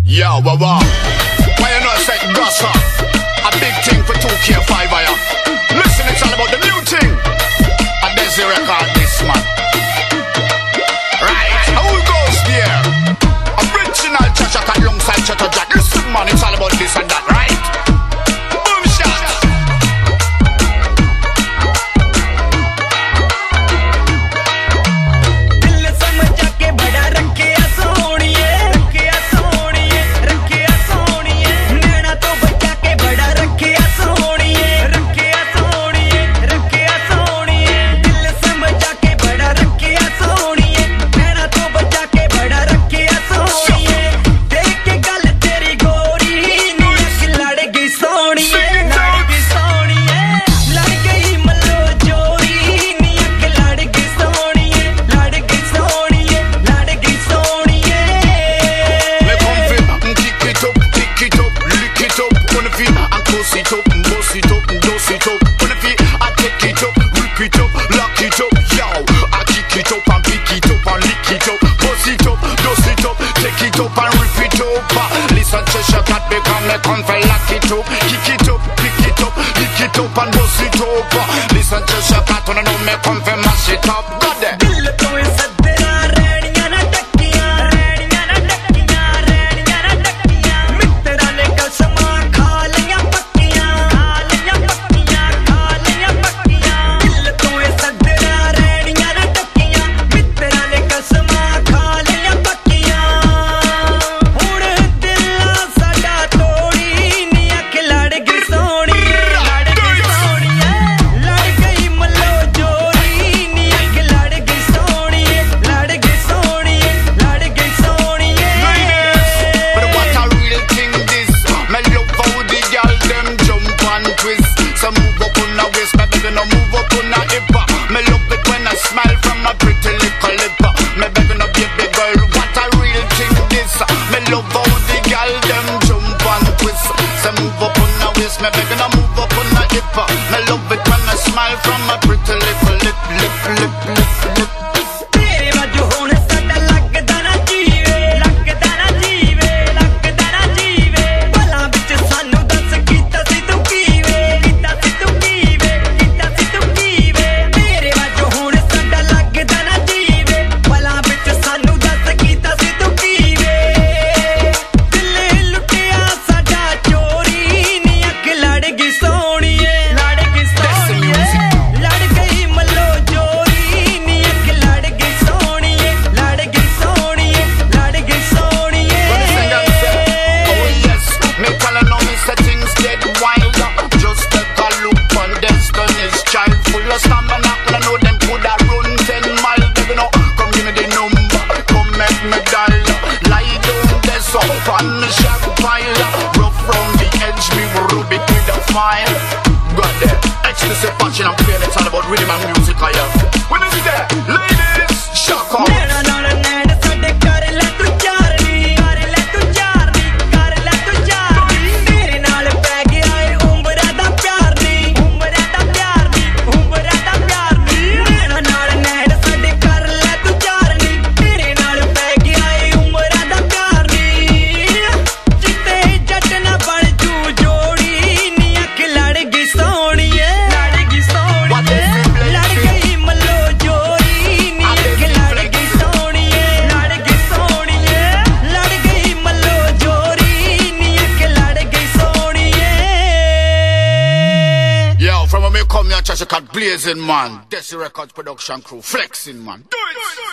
Yo, wow. Why you not say gossip? A big thing for 2K5 higher. Listen, it's all about the new thing. And there's the record, this man. Right, who goes there? Original Chachak alongside Chatter Jack. Listen, man, it's all about this and that, right? Boom shot. Blazing man, Desi Records production crew, flexing man. Do it!